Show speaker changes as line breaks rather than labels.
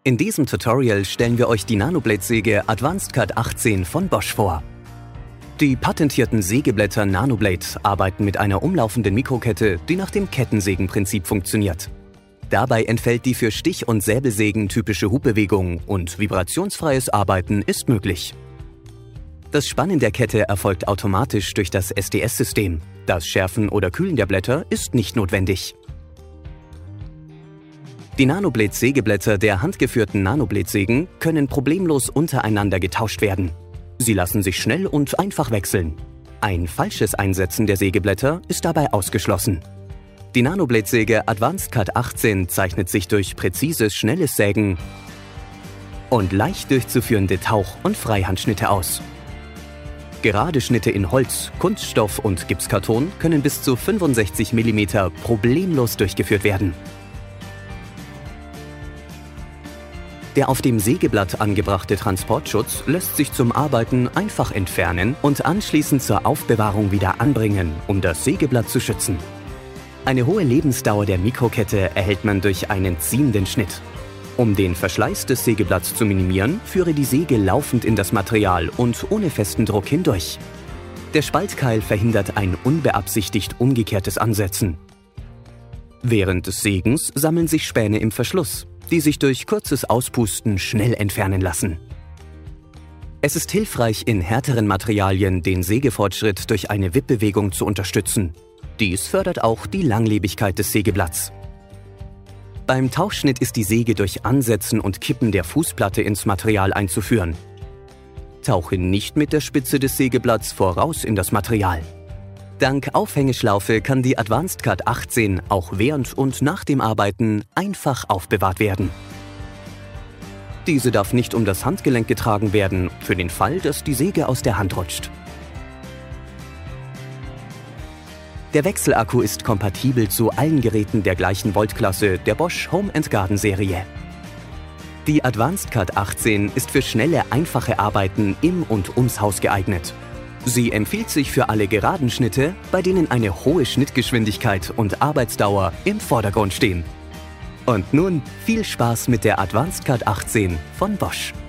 In diesem Tutorial stellen wir euch die Nanoblade-Säge Advanced Cut 18 von Bosch vor. Die patentierten Sägeblätter Nanoblade arbeiten mit einer umlaufenden Mikrokette, die nach dem Kettensägenprinzip funktioniert. Dabei entfällt die für Stich- und Säbelsägen typische Hubbewegung und vibrationsfreies Arbeiten ist möglich. Das Spannen der Kette erfolgt automatisch durch das SDS-System. Das Schärfen oder Kühlen der Blätter ist nicht notwendig. Die Nanoblade-Sägeblätter der handgeführten Nanoblade-Sägen können problemlos untereinander getauscht werden. Sie lassen sich schnell und einfach wechseln. Ein falsches Einsetzen der Sägeblätter ist dabei ausgeschlossen. Die Nanoblade-Säge Advanced Cut 18 zeichnet sich durch präzises, schnelles Sägen und leicht durchzuführende Tauch- und Freihandschnitte aus. Gerade Schnitte in Holz, Kunststoff und Gipskarton können bis zu 65 mm problemlos durchgeführt werden. Der auf dem Sägeblatt angebrachte Transportschutz lässt sich zum Arbeiten einfach entfernen und anschließend zur Aufbewahrung wieder anbringen, um das Sägeblatt zu schützen. Eine hohe Lebensdauer der Mikrokette erhält man durch einen ziehenden Schnitt. Um den Verschleiß des Sägeblatts zu minimieren, führe die Säge laufend in das Material und ohne festen Druck hindurch. Der Spaltkeil verhindert ein unbeabsichtigt umgekehrtes Ansetzen. Während des Sägens sammeln sich Späne im Verschluss, die sich durch kurzes Auspusten schnell entfernen lassen. Es ist hilfreich, in härteren Materialien den Sägefortschritt durch eine Wippbewegung zu unterstützen. Dies fördert auch die Langlebigkeit des Sägeblatts. Beim Tauchschnitt ist die Säge durch Ansetzen und Kippen der Fußplatte ins Material einzuführen. Tauche nicht mit der Spitze des Sägeblatts voraus in das Material. Dank Aufhängeschlaufe kann die Advanced Cut 18 auch während und nach dem Arbeiten einfach aufbewahrt werden. Diese darf nicht um das Handgelenk getragen werden, für den Fall, dass die Säge aus der Hand rutscht. Der Wechselakku ist kompatibel zu allen Geräten der gleichen Voltklasse der Bosch Home & Garden Serie. Die Advanced Cut 18 ist für schnelle, einfache Arbeiten im und ums Haus geeignet. Sie empfiehlt sich für alle geraden Schnitte, bei denen eine hohe Schnittgeschwindigkeit und Arbeitsdauer im Vordergrund stehen. Und nun viel Spaß mit der Advanced Cut 18 von Bosch.